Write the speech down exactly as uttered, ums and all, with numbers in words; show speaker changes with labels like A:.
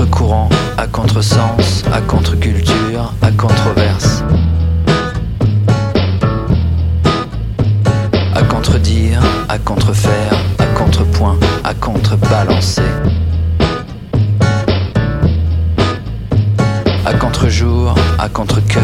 A: contre-courant, à contre-sens, à contre-culture, à controverse. À contredire, à contrefaire, à contrepoint, à contrebalancer. À contre-jour, à contre-cœur.